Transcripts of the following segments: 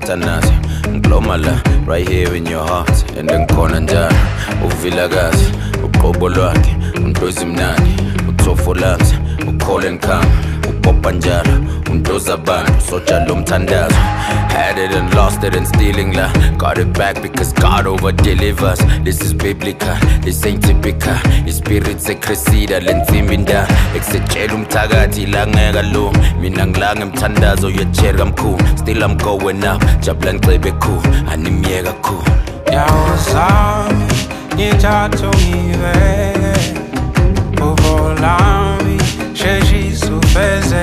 Satanazi Nglomala, right here in your heart. And then Konanja, Uvilagazi, Ukobolaki, Undozimnani, Utofolans, Ukolen Kam, Upopanjara, Undozaban, Sochalum Tandazo. Had it and lost it and stealing la. Got it back because God over delivers. This is biblical, this ain't typical. His spirit se crescida, lenziminda. Execelum tagati langega loom. Minanglang mtandazo yecherga mkuu. Still I'm going up, jablan klebe cool. Animiega cool. Yaosami, nitatu mive. Uvolami, sheshi sufeze.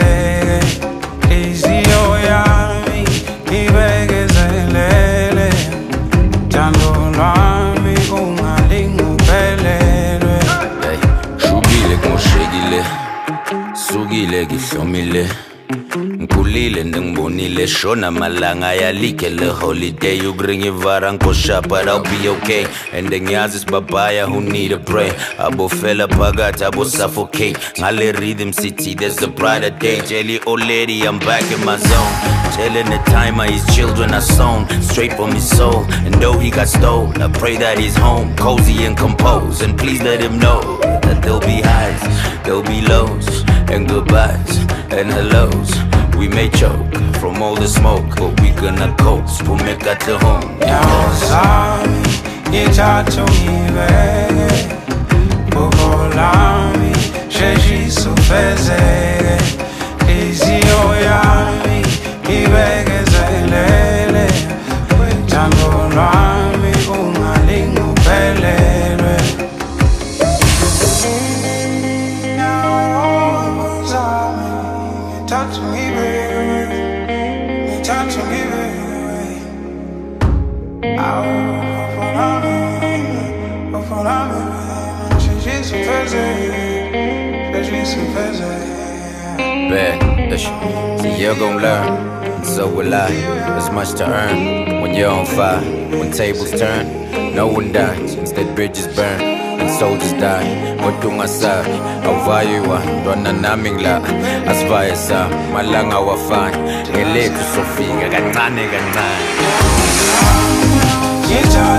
Izio yami, ibegezelele. Tando lami, ungalingu pelele. Shugile kumoshegile, sugile gihlomile. Nkulile ndingibonile shona malanga yalikele holiday. You bring your varanko shop but I'll be okay. And ngiyazi sibabaya who need a break. Abo fella phakathi abo suffocate. Ngale rhythm city there's a brighter day. Jelly old lady I'm back in my zone. Telling the timer his children are sown straight from his soul. And though he got stole, I pray that he's home cozy and composed. And please let him know that there'll be highs, there'll be lows, and goodbyes and hellos. We may choke from all the smoke, but we gonna coast. We'll make that to home. Yaosami, nitatu mive. Uvolami, sheshi sufeze. Izio yami, ibegezelele. Tando lami, ungalingu pelele. Yaosami, nitatu mive. Nitatu mive. Uvolami, sheshi sufeze. Sheshi sufeze. Bad, see you're gon' learn, and so will I. There's much to earn when you're on fire. When tables turn, no one dies. Instead bridges burn and soldiers die. Motungasari, awayuwa, dwana naming la. Asvaya sa, malanga wafanya. Ngeletu sofika, kancane kancane.